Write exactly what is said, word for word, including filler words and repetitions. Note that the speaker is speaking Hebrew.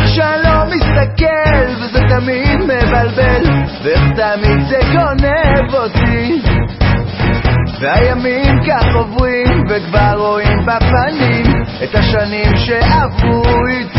שאני לא מסתכל וזה תמיד מבלבל ואיך תמיד זה גונב אותי והימים כך עוברים וכבר רואים בפנים את השנים שעברו איתי